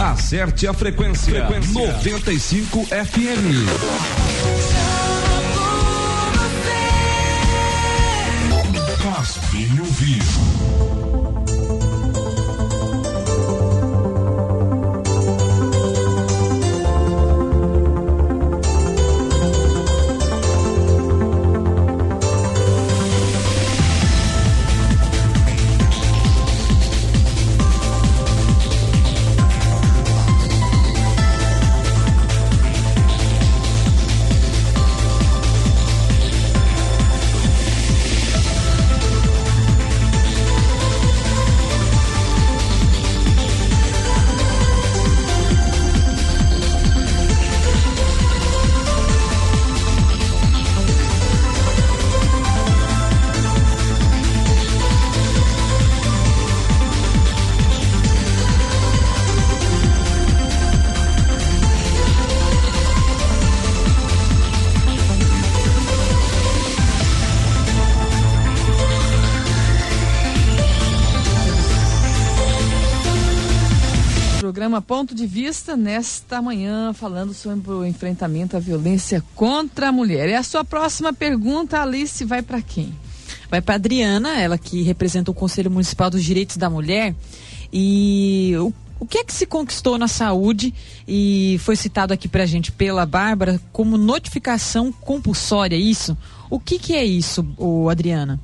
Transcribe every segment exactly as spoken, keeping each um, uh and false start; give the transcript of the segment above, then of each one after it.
Acerte a frequência, frequência. noventa e cinco F M. Faz bem ouvir. Programa Ponto de Vista nesta manhã, falando sobre o enfrentamento à violência contra a mulher. E a sua próxima pergunta, Alice, vai para quem? Vai para Adriana, ela que representa o Conselho Municipal dos Direitos da Mulher. E o, o que é que se conquistou na saúde e foi citado aqui pra gente pela Bárbara como notificação compulsória, isso? O que que é isso, ô, Adriana?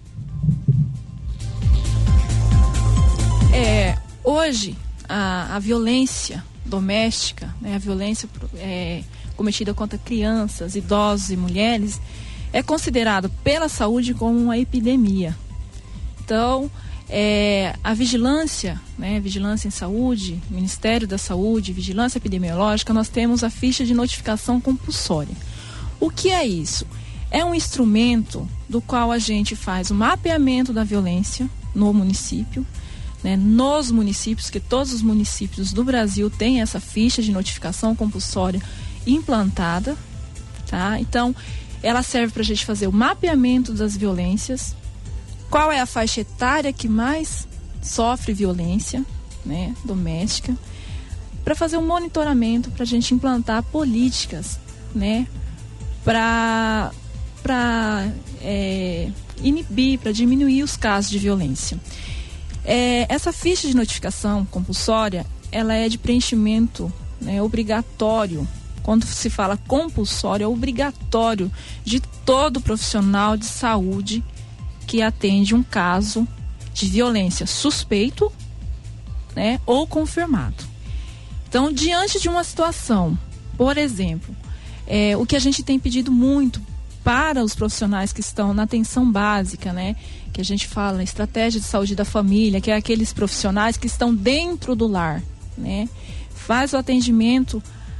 É, hoje A, a violência doméstica, né, a violência é, cometida contra crianças, idosos e mulheres é considerada pela saúde como uma epidemia. Então, é, a vigilância, né, vigilância em saúde, Ministério da Saúde, vigilância epidemiológica, nós temos a ficha de notificação compulsória. O que é isso? É um instrumento do qual a gente faz o mapeamento da violência no município, né, nos municípios, que todos os municípios do Brasil têm essa ficha de notificação compulsória implantada, tá? Então, ela serve para a gente fazer o mapeamento das violências, qual é a faixa etária que mais sofre violência, né, doméstica, para fazer um monitoramento, para a gente implantar políticas, né, para para é, inibir, para diminuir os casos de violência. É, essa ficha de notificação compulsória, ela é de preenchimento, né, obrigatório. Quando se fala compulsório, é obrigatório de todo profissional de saúde que atende um caso de violência suspeito, né, ou confirmado. Então, diante de uma situação, por exemplo, é, o que a gente tem pedido muito para os profissionais que estão na atenção básica, né, que a gente fala estratégia de saúde da família, que é aqueles profissionais que estão dentro do lar, né, faz o atendimento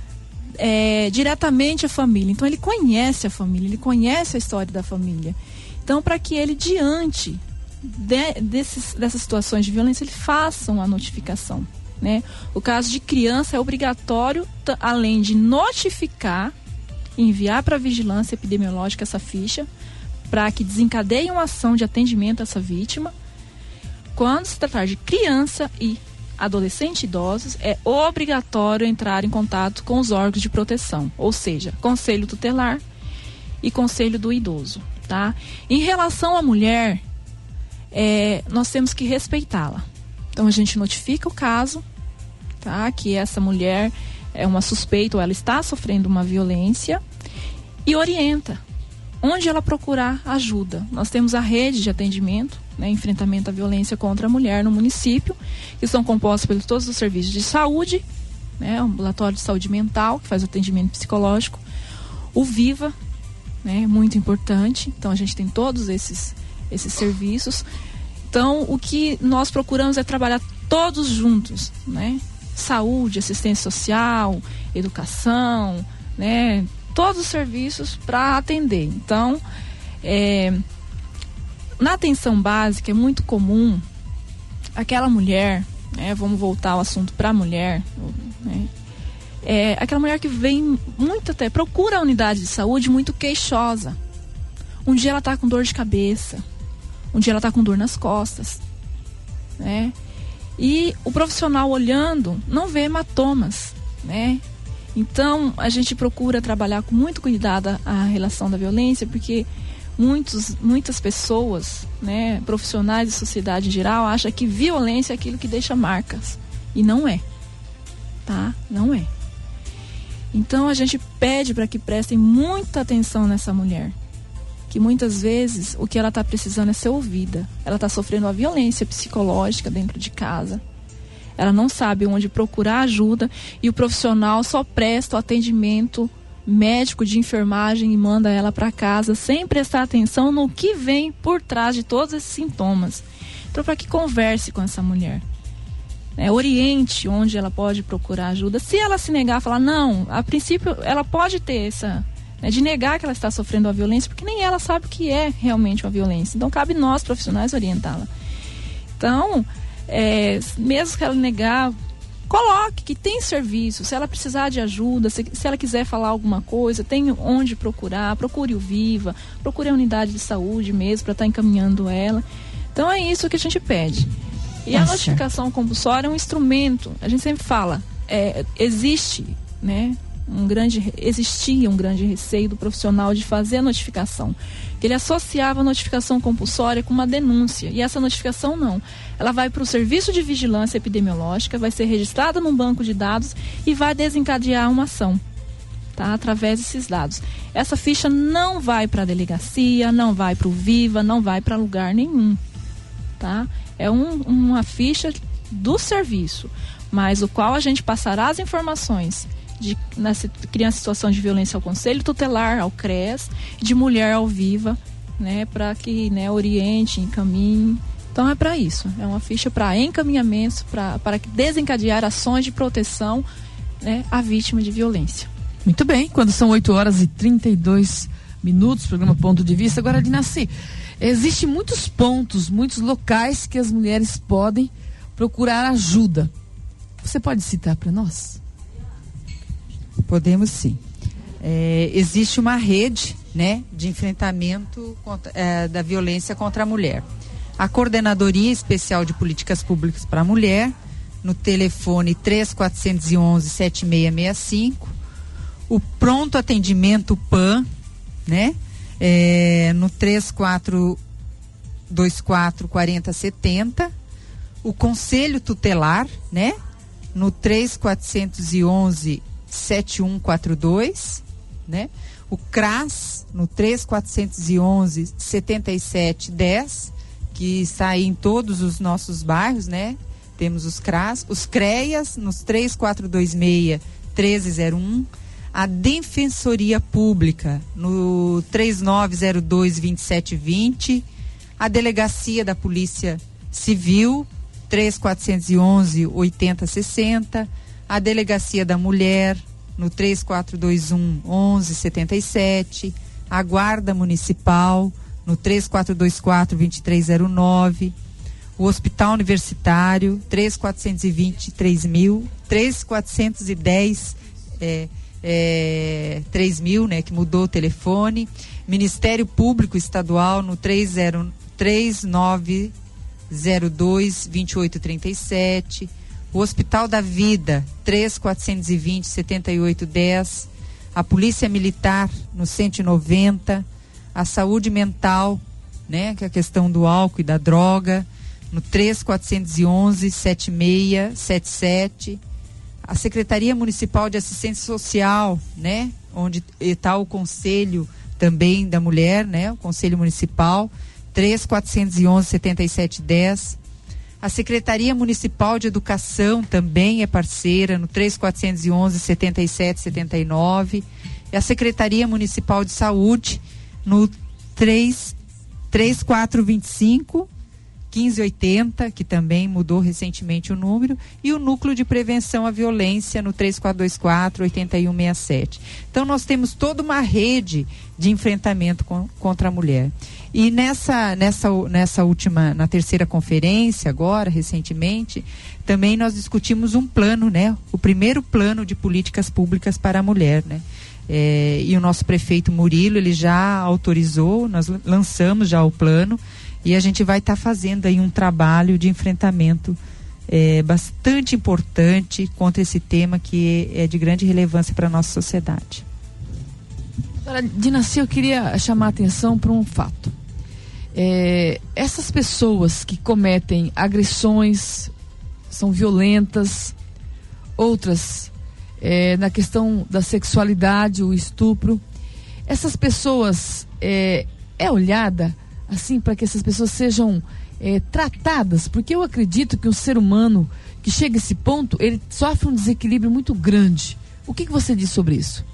é, diretamente à família. Então ele conhece a família, ele conhece a história da família. Então, para que ele, diante de, desses, dessas situações de violência, ele faça uma notificação, né? O caso de criança é obrigatório, t- além de notificar, enviar para a vigilância epidemiológica essa ficha, para que desencadeie uma ação de atendimento a essa vítima. Quando se tratar de criança e adolescente e idosos, é obrigatório entrar em contato com os órgãos de proteção, ou seja, Conselho Tutelar e Conselho do Idoso, tá? Em relação à mulher, é, nós temos que respeitá-la. Então a gente notifica o caso, tá? Que essa mulher é uma suspeita ou ela está sofrendo uma violência e orienta onde ela procurar ajuda. Nós temos a rede de atendimento, né, enfrentamento à violência contra a mulher no município, que são compostos por todos os serviços de saúde, né, o ambulatório de saúde mental, que faz o atendimento psicológico, o Viva, né, muito importante. Então a gente tem todos esses, esses serviços. Então o que nós procuramos é trabalhar todos juntos, né? Saúde, assistência social, educação, né? Todos os serviços para atender. Então, é, na atenção básica é muito comum aquela mulher, né, vamos voltar ao assunto para a mulher, né, é, aquela mulher que vem muito até, procura a unidade de saúde muito queixosa. Um dia ela está com dor de cabeça, um dia ela está com dor nas costas, né? E o profissional olhando não vê hematomas, né? Então a gente procura trabalhar com muito cuidado a relação da violência, porque muitos, muitas pessoas, né, profissionais e sociedade em geral, acham que violência é aquilo que deixa marcas. E não é, tá? Não é. Então a gente pede para que prestem muita atenção nessa mulher, que muitas vezes o que ela está precisando é ser ouvida. Ela está sofrendo uma violência psicológica dentro de casa. Ela não sabe onde procurar ajuda e o profissional só presta o atendimento médico de enfermagem e manda ela para casa sem prestar atenção no que vem por trás de todos esses sintomas. Então, para que converse com essa mulher, é, oriente onde ela pode procurar ajuda. Se ela se negar, falar não, a princípio ela pode ter essa, né, de negar que ela está sofrendo uma violência, porque nem ela sabe o que é realmente uma violência. Então cabe nós profissionais orientá-la. Então, é, mesmo que ela negar, coloque que tem serviço. Se ela precisar de ajuda, se, se ela quiser falar alguma coisa, tem onde procurar. Procure o Viva, procure a unidade de saúde mesmo para estar encaminhando ela. Então é isso que a gente pede. E Nossa. a notificação compulsória é um instrumento. A gente sempre fala, é, existe, né, um grande, existia um grande receio do profissional de fazer a notificação. Ele associava a notificação compulsória com uma denúncia. E essa notificação não. Ela vai para o Serviço de Vigilância Epidemiológica, vai ser registrada num banco de dados e vai desencadear uma ação, tá? Através desses dados. Essa ficha não vai para a delegacia, não vai para o Viva, não vai para lugar nenhum, tá? É um, uma ficha do serviço, mas o qual a gente passará as informações de nessa criança em situação de violência ao Conselho Tutelar, ao C R E S, de mulher ao Viva, né, para que, né, oriente, encaminhe. Então é para isso, é uma ficha para encaminhamento, para para desencadear ações de proteção, né, à vítima de violência. Muito bem, quando são oito horas e trinta e dois minutos, programa Ponto de Vista. Agora, Dinaci, existem muitos pontos, muitos locais que as mulheres podem procurar ajuda. Você pode citar para nós? Podemos sim. É, existe uma rede, né, de enfrentamento contra, é, da violência contra a mulher. A Coordenadoria Especial de Políticas Públicas para a Mulher, no telefone três quatro um um, sete seis seis cinco. O Pronto Atendimento P A N, né, é, no três quatro dois quatro, quatro zero sete zero. O Conselho Tutelar, né, no três quatro um um, sete um quatro dois, né? O C R A S no três quatro um um, sete sete um zero, que está aí em todos os nossos bairros, né? Temos os C R A S, os CREAS nos três quatro dois seis, um três zero um, a Defensoria Pública no três nove zero dois, dois sete dois zero, a Delegacia da Polícia Civil três quatro um um, oito zero seis zero, a Delegacia da Mulher no três quatro dois um, onze setenta e sete, a Guarda Municipal no três quatro dois quatro, dois três zero nove, o Hospital Universitário três quatro dois zero, três mil, três quatro um zero, é, é, três mil, né, que mudou o telefone, Ministério Público Estadual no três nove zero dois, vinte e oito trinta e sete, o Hospital da Vida três quatro dois zero, sete oito um zero, a Polícia Militar no cento e noventa, a Saúde Mental, né, que é a questão do álcool e da droga, no três quatro um um, sete seis sete sete, a Secretaria Municipal de Assistência Social, né, onde está o Conselho também da Mulher, né, o Conselho Municipal, três quatro um um, sete sete um zero. A Secretaria Municipal de Educação também é parceira no três quatro um um, sete sete sete nove. E a Secretaria Municipal de Saúde no três quatro dois cinco, um cinco oito zero, que também mudou recentemente o número, e o Núcleo de Prevenção à Violência no três quatro dois quatro, oito um seis sete. Então nós temos toda uma rede de enfrentamento com, contra a mulher. E nessa, nessa, nessa última, na terceira conferência agora, recentemente, também nós discutimos um plano, né? O primeiro plano de políticas públicas para a mulher, né? É, e o nosso prefeito Murilo, ele já autorizou, nós lançamos já o plano, e a gente vai estar tá fazendo aí um trabalho de enfrentamento é, bastante importante contra esse tema que é de grande relevância para a nossa sociedade. Agora, Dinaci, eu queria chamar a atenção para um fato. É, essas pessoas que cometem agressões, são violentas, outras é, na questão da sexualidade, o estupro, essas pessoas é, é olhada assim para que essas pessoas sejam é, tratadas, porque eu acredito que um ser humano que chega a esse ponto, ele sofre um desequilíbrio muito grande. O que, que você diz sobre isso?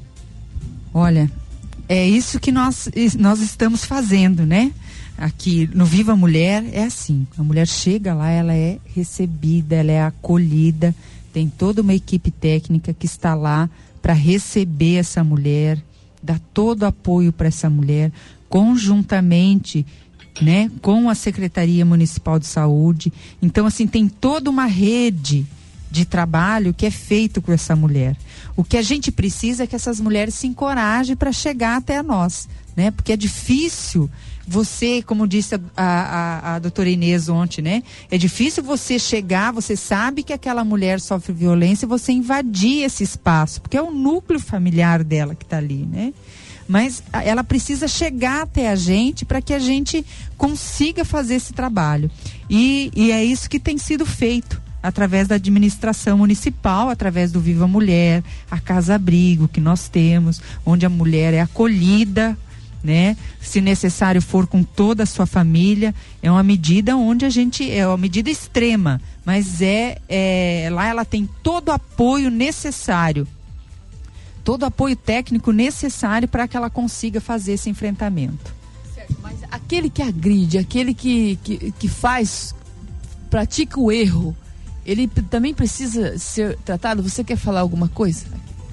Olha, é isso que nós, nós estamos fazendo, né? Aqui no Viva Mulher é assim, a mulher chega lá, ela é recebida, ela é acolhida, tem toda uma equipe técnica que está lá para receber essa mulher, dar todo o apoio para essa mulher, conjuntamente, né, com a Secretaria Municipal de Saúde. Então, assim, tem toda uma rede de trabalho que é feito com essa mulher. O que a gente precisa é que essas mulheres se encorajem para chegar até a nós, né? Porque é difícil você, como disse a, a, a doutora Inês ontem, né? É difícil você chegar, você sabe que aquela mulher sofre violência e você invadir esse espaço, porque é o núcleo familiar dela que está ali, né? Mas ela precisa chegar até a gente para que a gente consiga fazer esse trabalho. E, e é isso que tem sido feito através da administração municipal, através do Viva Mulher, a Casa Abrigo que nós temos, onde a mulher é acolhida, né? Se necessário for com toda a sua família. É uma medida onde a gente, é uma medida extrema, mas é, é lá ela tem todo o apoio necessário, todo o apoio técnico necessário para que ela consiga fazer esse enfrentamento. Certo, mas aquele que agride, aquele que, que, que faz, pratica o erro, ele também precisa ser tratado? Você quer falar alguma coisa?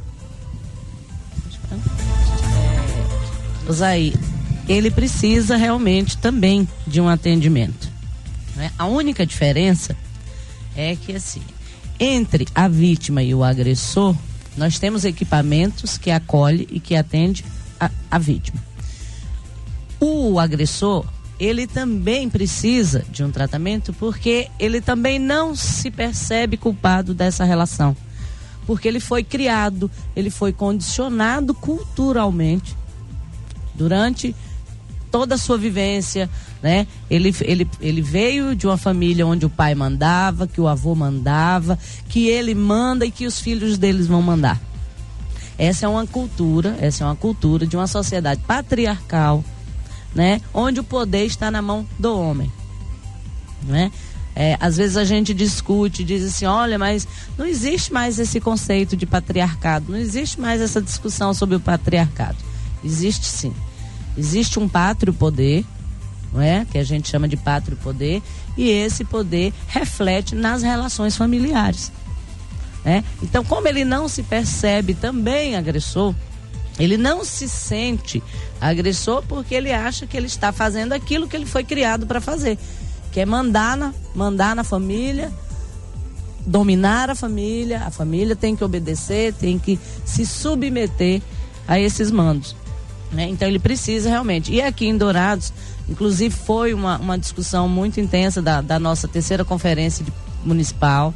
Osaí, ele precisa realmente também de um atendimento, né? A única diferença é que, assim, entre a vítima e o agressor, nós temos equipamentos que acolhe e que atende a, a vítima. O agressor, ele também precisa de um tratamento, porque ele também não se percebe culpado dessa relação, porque ele foi criado, ele foi condicionado culturalmente durante toda a sua vivência, né? Ele, ele, ele veio de uma família onde o pai mandava, que o avô mandava, que ele manda e que os filhos deles vão mandar. Essa é uma cultura, essa é uma cultura de uma sociedade patriarcal, né? Onde o poder está na mão do homem, né? É, às vezes a gente discute, diz assim, olha, mas não existe mais esse conceito de patriarcado, não existe mais essa discussão sobre o patriarcado. Existe sim. Existe um pátrio poder, não é? Que a gente chama de pátrio poder, e esse poder reflete nas relações familiares, né? Então, como ele não se percebe também agressor, ele não se sente agressor porque ele acha que ele está fazendo aquilo que ele foi criado para fazer, que é mandar na, mandar na família, dominar a família, a família tem que obedecer, tem que se submeter a esses mandos, né? Então ele precisa realmente. E aqui em Dourados, inclusive foi uma, uma discussão muito intensa da, da nossa terceira conferência de, municipal.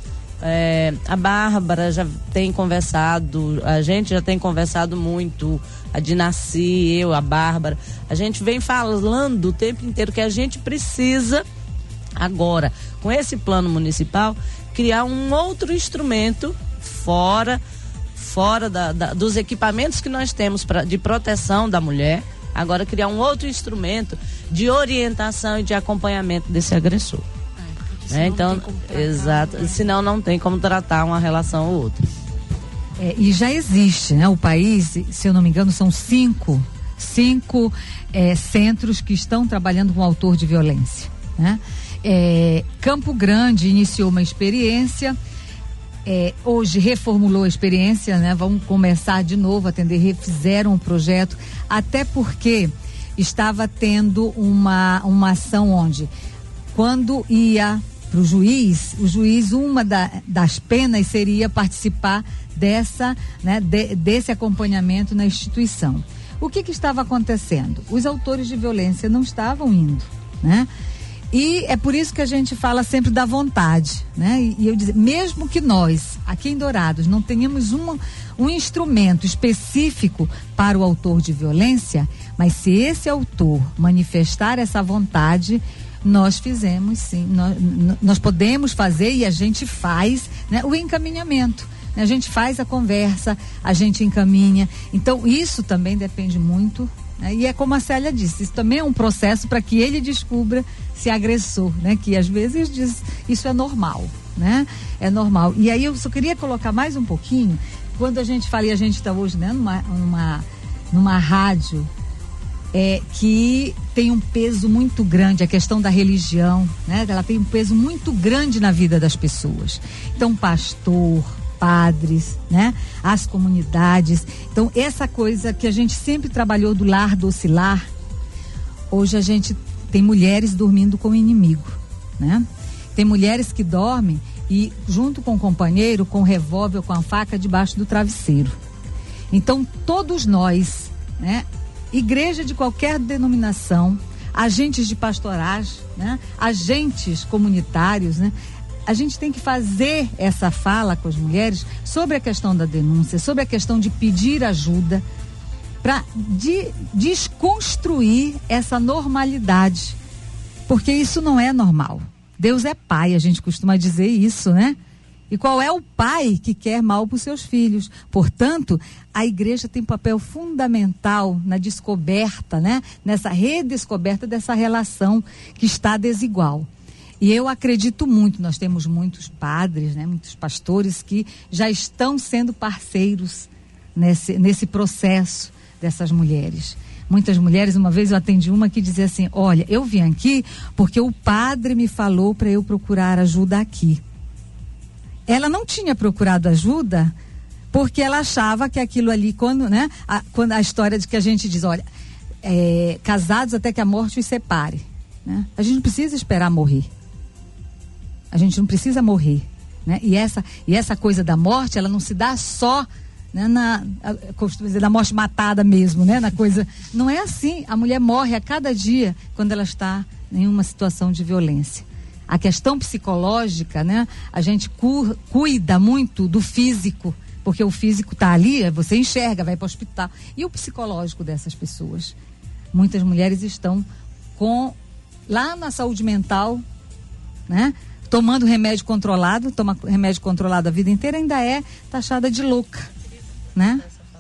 É, a Bárbara já tem conversado, a gente já tem conversado muito, a Dinaci, eu, a Bárbara, a gente vem falando o tempo inteiro que a gente precisa agora, com esse plano municipal, criar um outro instrumento fora fora da, da, dos equipamentos que nós temos pra, de proteção da mulher, agora criar um outro instrumento de orientação e de acompanhamento desse agressor. É, então, exato, né? Senão não tem como tratar uma relação ou outra. É, e já existe, né? O país, se eu não me engano, são cinco, cinco é, centros que estão trabalhando com autor de violência, né? É, Campo Grande iniciou uma experiência, é, hoje reformulou a experiência, né? Vão começar de novo a atender, refizeram o projeto, até porque estava tendo uma, uma ação onde, quando ia para o juiz, o juiz, uma da, das penas seria participar dessa, né, de, desse acompanhamento na instituição. O que que estava acontecendo? Os autores de violência não estavam indo, né? E é por isso que a gente fala sempre da vontade, né? E, e eu dizer, mesmo que nós, aqui em Dourados, não tenhamos uma, um instrumento específico para o autor de violência, mas se esse autor manifestar essa vontade, nós fizemos sim, nós, nós podemos fazer e a gente faz, né, o encaminhamento. Né? A gente faz a conversa, a gente encaminha. Então isso também depende muito. Né? E é como a Célia disse, isso também é um processo para que ele descubra se agressor, né? Que às vezes diz, isso é normal, né? É normal. E aí eu só queria colocar mais um pouquinho, quando a gente fala, e a gente está hoje, né, numa, numa, numa rádio é, que tem um peso muito grande, a questão da religião, né? Ela tem um peso muito grande na vida das pessoas. Então, pastor, padres, né? As comunidades. Então, essa coisa que a gente sempre trabalhou do lar docilar, hoje a gente tem mulheres dormindo com o inimigo, né? Tem mulheres que dormem e junto com o companheiro, com o revólver, com a faca debaixo do travesseiro. Então, todos nós, né? Igreja de qualquer denominação, agentes de pastoragem, né? Agentes comunitários, né? A gente tem que fazer essa fala com as mulheres sobre a questão da denúncia, sobre a questão de pedir ajuda, para de, desconstruir essa normalidade, porque isso não é normal. Deus é pai, a gente costuma dizer isso, né? E qual é o pai que quer mal para os seus filhos? Portanto, a igreja tem um papel fundamental na descoberta, né? Nessa redescoberta dessa relação que está desigual. E eu acredito muito, nós temos muitos padres, né, muitos pastores que já estão sendo parceiros nesse, nesse processo dessas mulheres. Muitas mulheres, uma vez eu atendi uma que dizia assim, olha, eu vim aqui porque o padre me falou para eu procurar ajuda aqui. Ela não tinha procurado ajuda porque ela achava que aquilo ali, quando, né, a, quando a história de que a gente diz, olha, é, casados até que a morte os separe, né? A gente não precisa esperar morrer. A gente não precisa morrer, né? E essa, e essa coisa da morte, ela não se dá só, né, na, costumo dizer, na morte matada mesmo, né? Na coisa, não é assim. A mulher morre a cada dia quando ela está em uma situação de violência. A questão psicológica, né? A gente cu, cuida muito do físico, porque o físico está ali, você enxerga, vai para o hospital. E o psicológico dessas pessoas? Muitas mulheres estão com, lá na saúde mental, né? Tomando remédio controlado, toma remédio controlado a vida inteira, ainda é taxada de louca, né?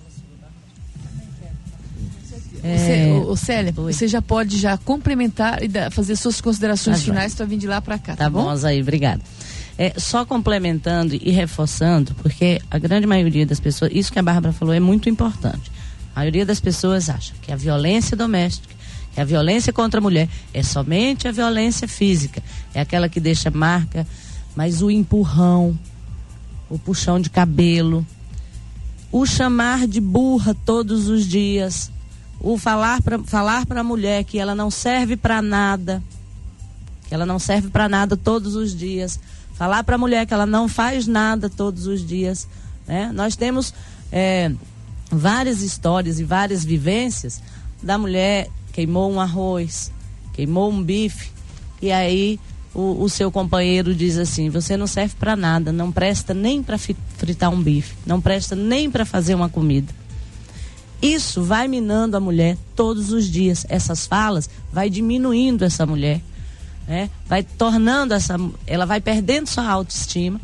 É... Você, ô, Célia, Oi. Você já pode já complementar e da, fazer suas considerações tá finais para vir de lá para cá, tá, tá bom? Tá bom, aí, obrigada. É, só complementando e reforçando, porque a grande maioria das pessoas, isso que a Bárbara falou é muito importante. A maioria das pessoas acha que a violência doméstica, que a violência contra a mulher é somente a violência física, é aquela que deixa marca, mas o empurrão, o puxão de cabelo, o chamar de burra todos os dias, o falar para falar para a mulher que ela não serve para nada, que ela não serve para nada todos os dias, falar para a mulher que ela não faz nada todos os dias, né? Nós temos é, várias histórias e várias vivências da mulher queimou um arroz, queimou um bife, e aí o, o seu companheiro diz assim, você não serve para nada, não presta nem para fritar um bife, não presta nem para fazer uma comida. Isso vai minando a mulher todos os dias. Essas falas vai diminuindo essa mulher, né? Vai tornando essa, ela vai perdendo sua autoestima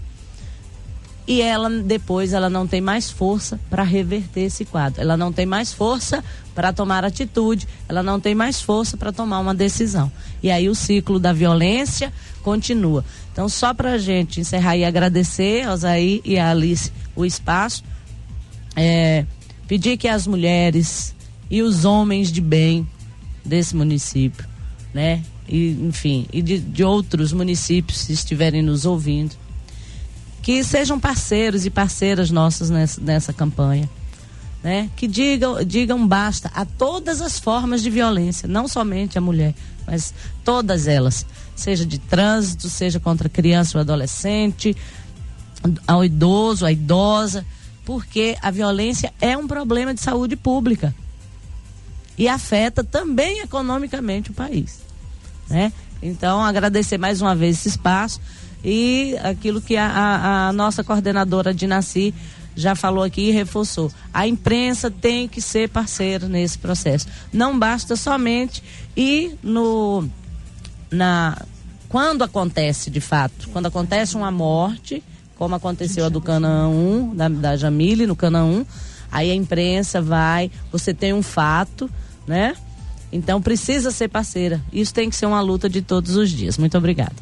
e ela depois ela não tem mais força para reverter esse quadro. Ela não tem mais força para tomar atitude, ela não tem mais força para tomar uma decisão. E aí o ciclo da violência continua. Então, só para a gente encerrar e agradecer ao Zaí e a Alice o espaço, é, pedir que as mulheres e os homens de bem desse município, né, e, enfim, e de, de outros municípios, se estiverem nos ouvindo, que sejam parceiros e parceiras nossas nessa, nessa campanha, né? Que digam, digam basta a todas as formas de violência, não somente a mulher, mas todas elas, seja de trânsito, seja contra a criança ou adolescente, ao idoso, à idosa, porque a violência é um problema de saúde pública e afeta também economicamente o país, né? Então, agradecer mais uma vez esse espaço e aquilo que a, a, a nossa coordenadora Dinaci já falou aqui e reforçou. A imprensa tem que ser parceira nesse processo. Não basta somente ir no... na quando acontece de fato, quando acontece uma morte, como aconteceu a do Canaã um, da, da Jamile no Canaã um, aí a imprensa vai, você tem um fato, né? Então precisa ser parceira. Isso tem que ser uma luta de todos os dias. Muito obrigada.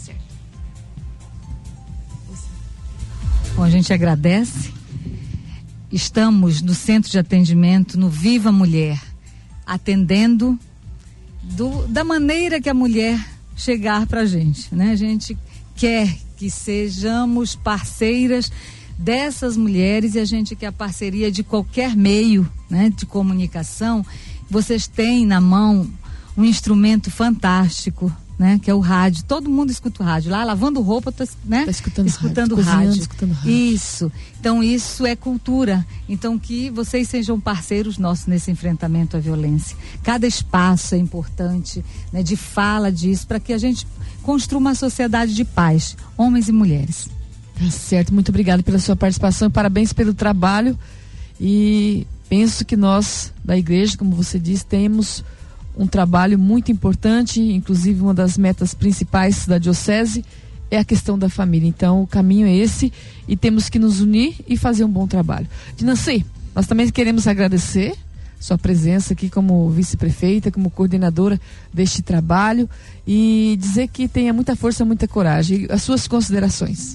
Bom, a gente agradece. Estamos no Centro de Atendimento, no Viva Mulher, atendendo do, da maneira que a mulher chegar pra gente, né? A gente quer que sejamos parceiras dessas mulheres e a gente quer a parceria de qualquer meio, né, de comunicação. Vocês têm na mão um instrumento fantástico, né, que é o rádio. Todo mundo escuta o rádio. Lá lavando roupa, tá, né? Tá escutando, escutando rádio, rádio. escutando rádio. Isso. Então isso é cultura. Então que vocês sejam parceiros nossos nesse enfrentamento à violência. Cada espaço é importante, né, de fala disso, para que a gente construa uma sociedade de paz, homens e mulheres. Tá certo. Muito obrigada pela sua participação e parabéns pelo trabalho. E penso que nós, da igreja, como você disse, temos um trabalho muito importante, inclusive uma das metas principais da diocese é a questão da família. Então o caminho é esse e temos que nos unir e fazer um bom trabalho. Dinaci, nós também queremos agradecer sua presença aqui como vice-prefeita, como coordenadora deste trabalho e dizer que tenha muita força, muita coragem. As suas considerações.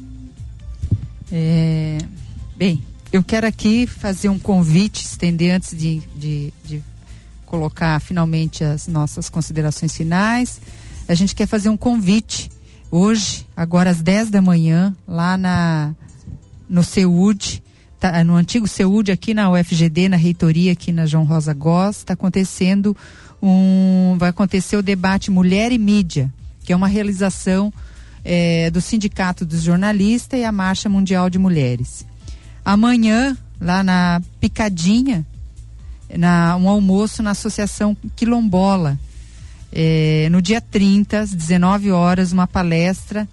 É, bem, eu quero aqui fazer um convite, estender antes de, de, de colocar finalmente as nossas considerações finais. A gente quer fazer um convite hoje, agora às dez da manhã, lá na, no CEUD, tá, no antigo CEUD, aqui na U F G D, na reitoria, aqui na João Rosa Goss, está acontecendo um, vai acontecer o debate Mulher e Mídia, que é uma realização é, do Sindicato dos Jornalistas e a Marcha Mundial de Mulheres. Amanhã, lá na Picadinha, Na, um almoço na Associação Quilombola, é, no dia trinta, às dezenove horas, uma palestra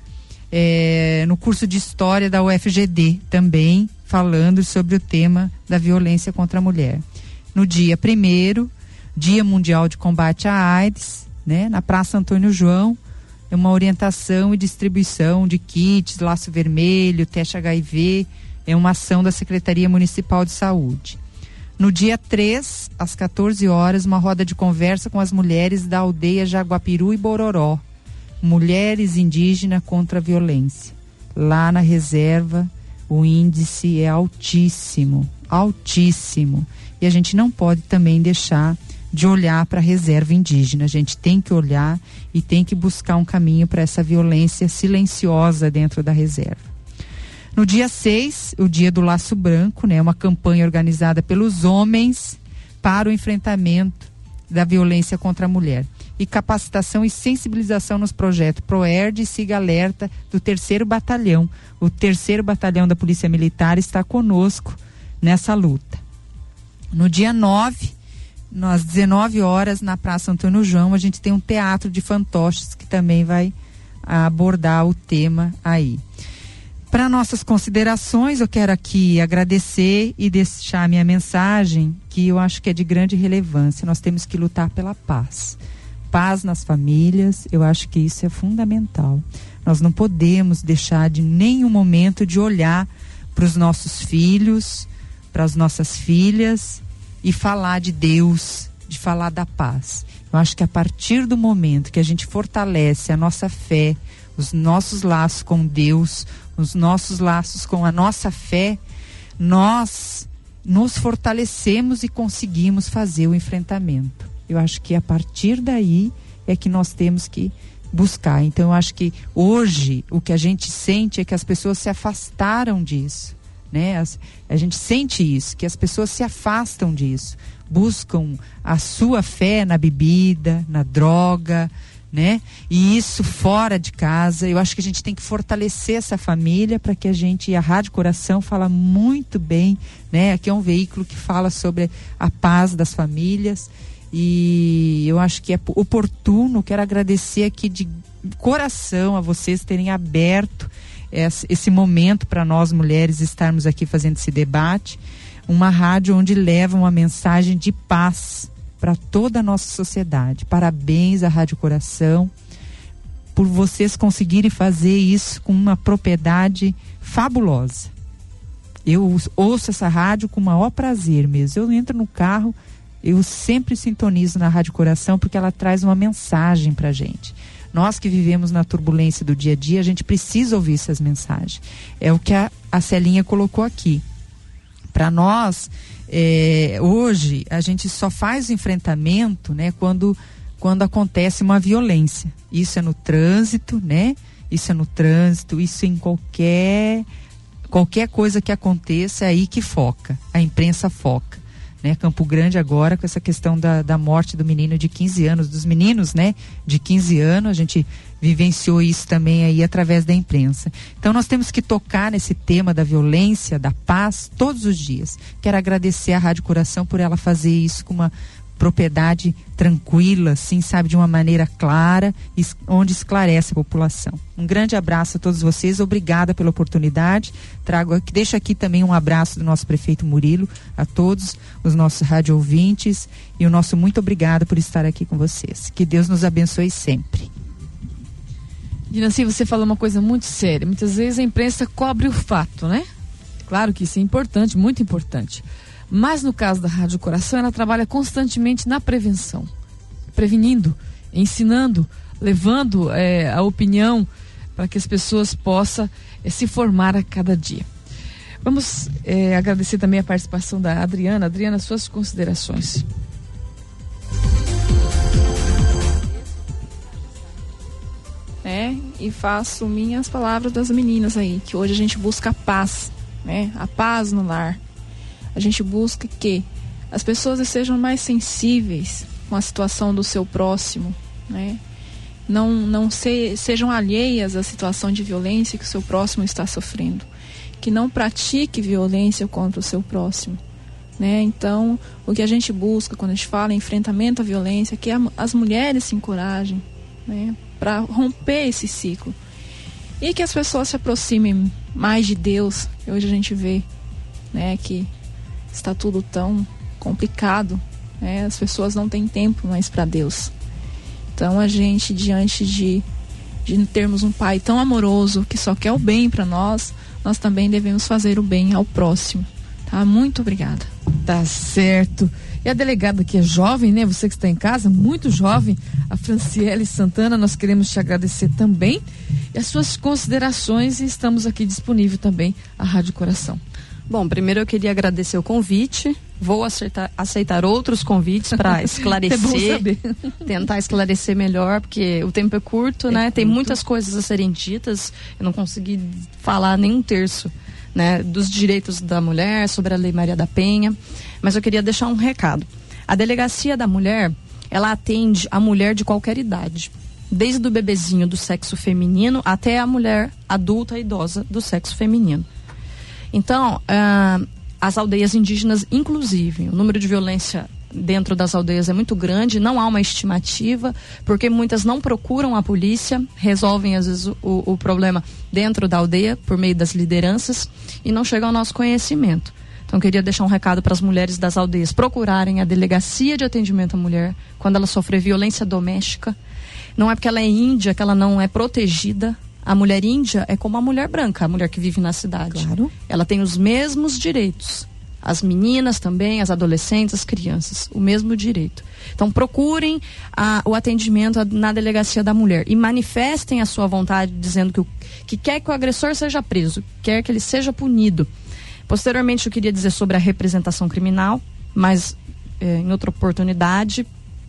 é, no curso de História da U F G D, também falando sobre o tema da violência contra a mulher. No dia primeiro, Dia Mundial de Combate à AIDS, né, na Praça Antônio João, é uma orientação e distribuição de kits, laço vermelho, teste H I V, é uma ação da Secretaria Municipal de Saúde. No dia três, às quatorze horas, uma roda de conversa com as mulheres da aldeia Jaguapiru e Bororó. Mulheres indígenas contra a violência. Lá na reserva, o índice é altíssimo, altíssimo. E a gente não pode também deixar de olhar para a reserva indígena. A gente tem que olhar e tem que buscar um caminho para essa violência silenciosa dentro da reserva. No dia seis, o dia do Laço Branco, né, uma campanha organizada pelos homens para o enfrentamento da violência contra a mulher. E capacitação e sensibilização nos projetos ProERD e Siga Alerta do terceiro Batalhão. O terceiro Batalhão da Polícia Militar está conosco nessa luta. No dia nove, às dezenove horas, na Praça Antônio João, a gente tem um teatro de fantoches que também vai abordar o tema aí. Para nossas considerações, eu quero aqui agradecer e deixar minha mensagem, que eu acho que é de grande relevância. Nós temos que lutar pela paz. Paz nas famílias, eu acho que isso é fundamental. Nós não podemos deixar de nenhum momento de olhar para os nossos filhos, para as nossas filhas e falar de Deus, de falar da paz. Eu acho que a partir do momento que a gente fortalece a nossa fé, os nossos laços com Deus, os nossos laços com a nossa fé, nós nos fortalecemos e conseguimos fazer o enfrentamento. Eu acho que a partir daí é que nós temos que buscar. Então eu acho que hoje o que a gente sente é que as pessoas se afastaram disso, né? As, a gente sente isso, que as pessoas se afastam disso, buscam a sua fé na bebida, na droga, né? E isso fora de casa. Eu acho que a gente tem que fortalecer essa família para que a gente, e a Rádio Coração fala muito bem, né? Aqui é um veículo que fala sobre a paz das famílias e eu acho que é oportuno. Quero agradecer aqui de coração a vocês terem aberto esse, esse momento para nós mulheres estarmos aqui fazendo esse debate. Uma rádio onde leva uma mensagem de paz para toda a nossa sociedade. Parabéns à Rádio Coração por vocês conseguirem fazer isso com uma propriedade fabulosa. Eu ouço essa rádio com o maior prazer mesmo. Eu entro no carro, eu sempre sintonizo na Rádio Coração porque ela traz uma mensagem pra gente. Nós que vivemos na turbulência do dia a dia, a gente precisa ouvir essas mensagens. É o que a, a Celinha colocou aqui. Para nós, é, hoje, a gente só faz o enfrentamento, né, quando, quando acontece uma violência. Isso é no trânsito, né? Isso é no trânsito, isso em qualquer, qualquer coisa que aconteça, é aí que foca, a imprensa foca. Né? Campo Grande agora, com essa questão da, da morte do menino de quinze anos, dos meninos, né, de quinze anos, a gente vivenciou isso também aí através da imprensa. Então nós temos que tocar nesse tema da violência, da paz, todos os dias. Quero agradecer à Rádio Coração por ela fazer isso com uma propriedade tranquila, assim, sabe, de uma maneira clara, es- onde esclarece a população. Um grande abraço a todos vocês, obrigada pela oportunidade. Trago aqui, deixo aqui também um abraço do nosso prefeito Murilo, a todos os nossos rádio ouvintes, e o nosso muito obrigado por estar aqui com vocês. Que Deus nos abençoe sempre. Dinaci, você falou uma coisa muito séria. Muitas vezes a imprensa cobre o fato, né? Claro que isso é importante, muito importante. Mas no caso da Rádio Coração, ela trabalha constantemente na prevenção. Prevenindo, ensinando, levando é, a opinião para que as pessoas possam é, se formar a cada dia. Vamos é, agradecer também a participação da Adriana. Adriana, suas considerações. Né? E faço minhas palavras das meninas aí, que hoje a gente busca a paz, né? A paz no lar. A gente busca que as pessoas sejam mais sensíveis com a situação do seu próximo, né? Não, não se, sejam alheias à situação de violência que o seu próximo está sofrendo. Que não pratique violência contra o seu próximo, né? Então, o que a gente busca quando a gente fala em enfrentamento à violência é que a, as mulheres se encorajem, né? Para romper esse ciclo. E que as pessoas se aproximem mais de Deus. Hoje a gente vê, né, que está tudo tão complicado, né? As pessoas não têm tempo mais para Deus. Então a gente, diante de, de termos um pai tão amoroso que só quer o bem para nós, nós também devemos fazer o bem ao próximo, tá? Muito obrigada. Tá certo. E a delegada que é jovem, né? Você que está em casa, muito jovem, a Franciele Santana, nós queremos te agradecer também e as suas considerações, e estamos aqui disponível também a Rádio Coração. Bom, primeiro eu queria agradecer o convite. Vou aceitar, aceitar outros convites para esclarecer, é bom saber. Tentar esclarecer melhor, porque o tempo é curto, é né? Curto. Tem muitas coisas a serem ditas. Eu não consegui falar nem um terço, né, dos direitos da mulher, sobre a Lei Maria da Penha. Mas eu queria deixar um recado. A Delegacia da Mulher, ela atende a mulher de qualquer idade, desde o bebezinho do sexo feminino até a mulher adulta e idosa do sexo feminino. Então, uh, as aldeias indígenas, inclusive, o número de violência dentro das aldeias é muito grande, não há uma estimativa, porque muitas não procuram a polícia, resolvem às vezes o, o problema dentro da aldeia, por meio das lideranças, e não chegam ao nosso conhecimento. Então, eu queria deixar um recado para as mulheres das aldeias procurarem a Delegacia de Atendimento à Mulher quando ela sofrer violência doméstica. Não é porque ela é índia que ela não é protegida. A mulher índia é como a mulher branca, a mulher que vive na cidade. Claro. Ela tem os mesmos direitos. As meninas também, as adolescentes, as crianças, o mesmo direito. Então procurem a, o atendimento a, na Delegacia da Mulher e manifestem a sua vontade, dizendo que, o, que quer que o agressor seja preso, quer que ele seja punido. Posteriormente eu queria dizer sobre a representação criminal, mas é, em outra oportunidade.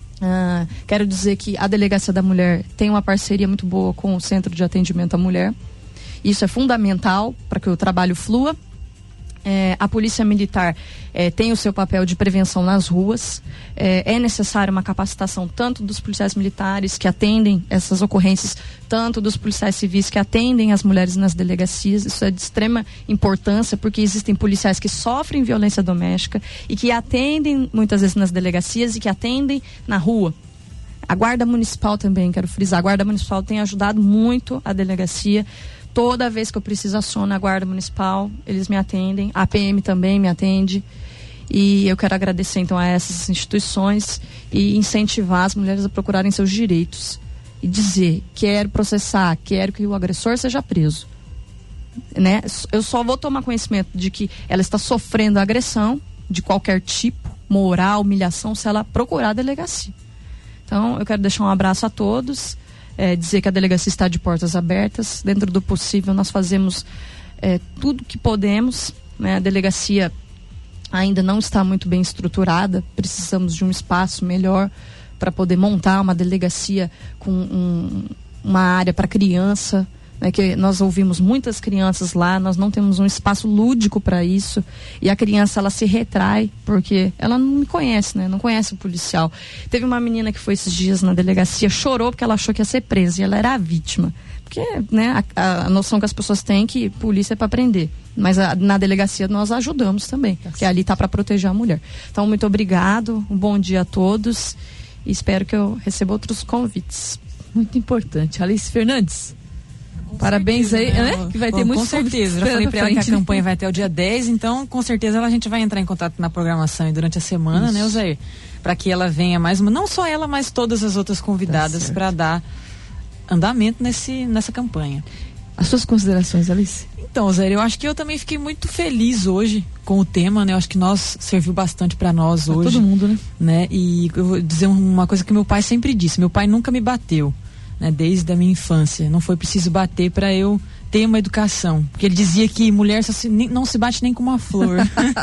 Uh, quero dizer que a Delegacia da Mulher tem uma parceria muito boa com o Centro de Atendimento à Mulher. Isso é fundamental para que o trabalho flua. É, a polícia militar é, tem o seu papel de prevenção nas ruas. É, é necessária uma capacitação tanto dos policiais militares que atendem essas ocorrências, tanto dos policiais civis que atendem as mulheres nas delegacias. Isso é de extrema importância, porque existem policiais que sofrem violência doméstica e que atendem muitas vezes nas delegacias e que atendem na rua. A Guarda Municipal também, quero frisar, a Guarda Municipal tem ajudado muito a delegacia. Toda vez que eu preciso acionar a Guarda Municipal, eles me atendem. A P M também me atende. E eu quero agradecer então a essas instituições e incentivar as mulheres a procurarem seus direitos. E dizer, quero processar, quero que o agressor seja preso. Né? Eu só vou tomar conhecimento de que ela está sofrendo agressão de qualquer tipo, moral, humilhação, se ela procurar a delegacia. Então, eu quero deixar um abraço a todos. É, dizer que a delegacia está de portas abertas. Dentro do possível, nós fazemos é, tudo que podemos, né? A delegacia ainda não está muito bem estruturada. Precisamos de um espaço melhor para poder montar uma delegacia com um, uma área para criança, né? Que nós ouvimos muitas crianças lá, nós não temos um espaço lúdico para isso, e a criança ela se retrai porque ela não me conhece, né? Não conhece o policial. Teve uma menina que foi esses dias na delegacia, chorou porque ela achou que ia ser presa e ela era a vítima, porque, né, a, a noção que as pessoas têm que polícia é para prender, mas a, na delegacia nós ajudamos também, porque ali tá para proteger a mulher. Então, muito obrigado, um bom dia a todos e espero que eu receba outros convites. Muito importante. Alice Fernandes, com parabéns certeza, aí, né? Que vai ter Bom, muitos. Com certeza, já falei para ela que a campanha vai até o dia dez, então com certeza ela, a gente vai entrar em contato na programação e durante a semana, isso, né, Osair? Para que ela venha mais uma, não só ela, mas todas as outras convidadas, tá, para dar andamento nesse, nessa campanha. As suas considerações, Alice? Então, Osair, eu acho que eu também fiquei muito feliz hoje com o tema, né? Eu acho que nós serviu bastante para nós pra hoje. Todo mundo, né? né? E eu vou dizer uma coisa que meu pai sempre disse, meu pai nunca me bateu. Né, desde a minha infância, não foi preciso bater para eu ter uma educação, porque ele dizia que mulher só se, nem, não se bate nem com uma flor.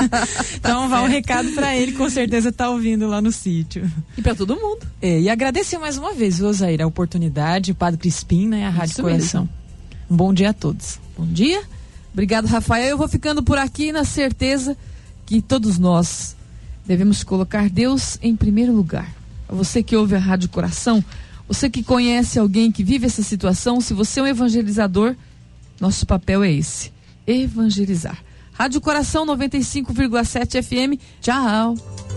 Então vai um recado para ele, com certeza tá ouvindo lá no sítio. E para todo mundo. É, e agradecer mais uma vez, Osair, a oportunidade, o Padre Crispim, né, a Rádio Isso Coração. Mesmo. Um bom dia a todos. Bom dia. Obrigado, Rafael. Eu vou ficando por aqui na certeza que todos nós devemos colocar Deus em primeiro lugar. Você que ouve a Rádio Coração, você que conhece alguém que vive essa situação, se você é um evangelizador, nosso papel é esse, evangelizar. Rádio Coração noventa e cinco vírgula sete F M, tchau.